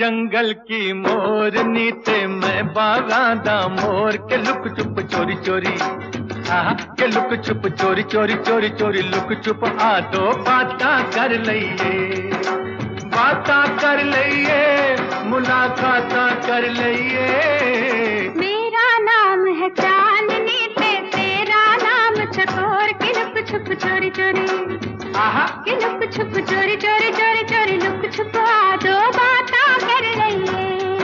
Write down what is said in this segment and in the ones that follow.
जंगल की मोरनी ते मैं बागां दा मोर के लुक चुप चोरी चोरी के लुक चुप चोरी चोरी चोरी चोरी लुक चुप आ दो बातां कर लइए मुलाकातां कर लइए। मेरा नाम है चांदनी ते तेरा नाम चकोर के लुक छुप चोरी चोरी के लुक छुप चोरी चोरी चोरी चोरी लुक छुप आ दो बातां कर लइए।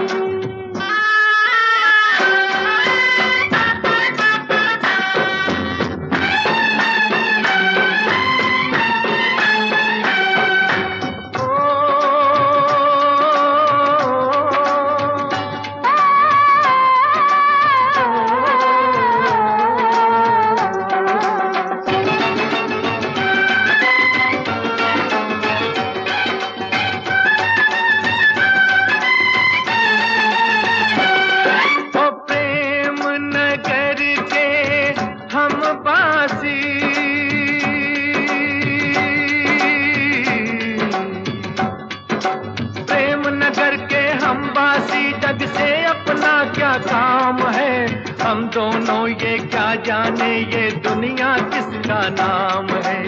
जग से अपना क्या काम है, हम दोनों ये क्या जाने ये दुनिया किसका नाम है।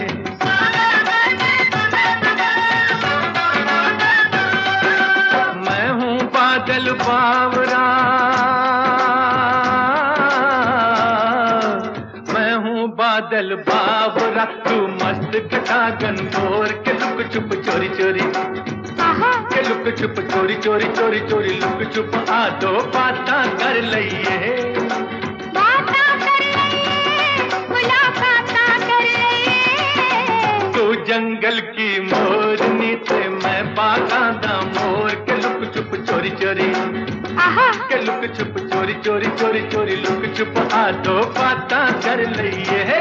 मैं हूँ बादल बावरा, मैं हूँ बादल बावरा, तू मस्त घटागन गोर के लुक चुप चोरी चोरी के लुक चुप चोरी चोरी चोरी चोरी लुक चुप आ दो बातां कर लइए। मुलाकातां कर लइए। तू जंगल की मोरनी ते मैं बागां दा मोर के लुक चुप चोरी चोरी के लुक चुप चोरी चोरी चोरी चोरी लुक चुप आ दो बातां कर लइए।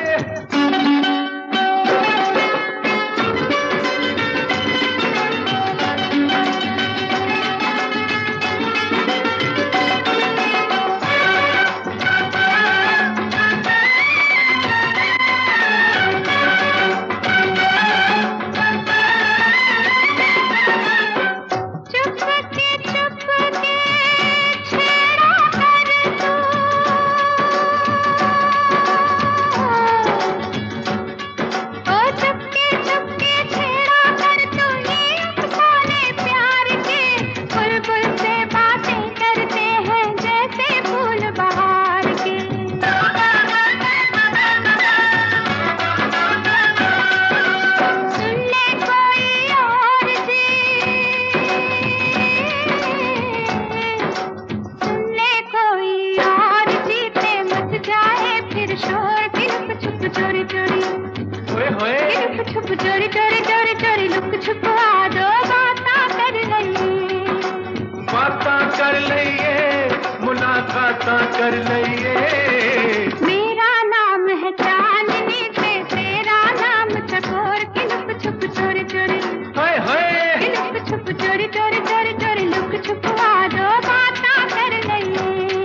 छुप चोरी चोरी चोरी चोरी लुक छुप आ दो बातां कर लइए। बातां कर लइए मुलाकातां कर लइए। मेरा नाम है चांदनी ते तेरा नाम चकोर के लुक छुप चोरी चोरी के लुक छुप चोरी चोरी चोरी चोरी लुक छुप आ दो बातां कर लइए।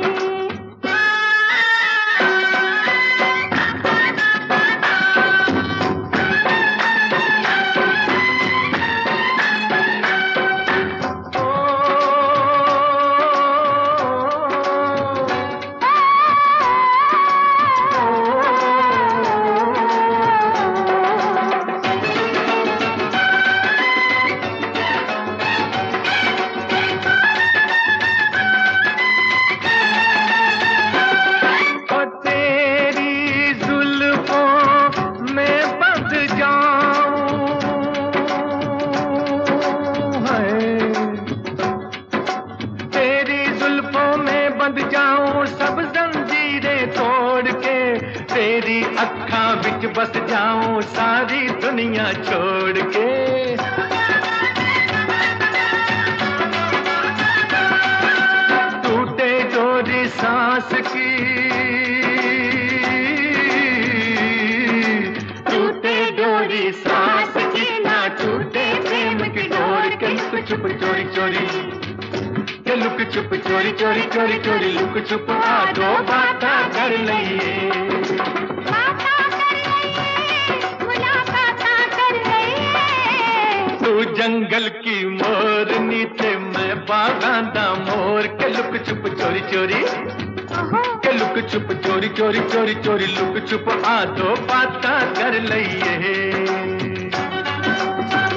बंद जाऊं सब जंजीरें तोड़ के, तेरी अक्खां विच बस जाऊं सारी दुनिया छोड़ के। टूटे डोरी सांस की, टूटे डोरी सांस की, ना टूटे प्रेम की डोर के लुक छुप चोरी चोरी के लुक छुप चोरी चोरी चोरी चोरी लुक छुप आ दो बातां कर लइए। मुलाकातां कर लइए। तू जंगल की मोरनी ते मैं बागां दा मोर के लुक छुप चोरी चोरी के लुक छुप चोरी चोरी चोरी चोरी लुक छुप आ दो बातां कर लईए।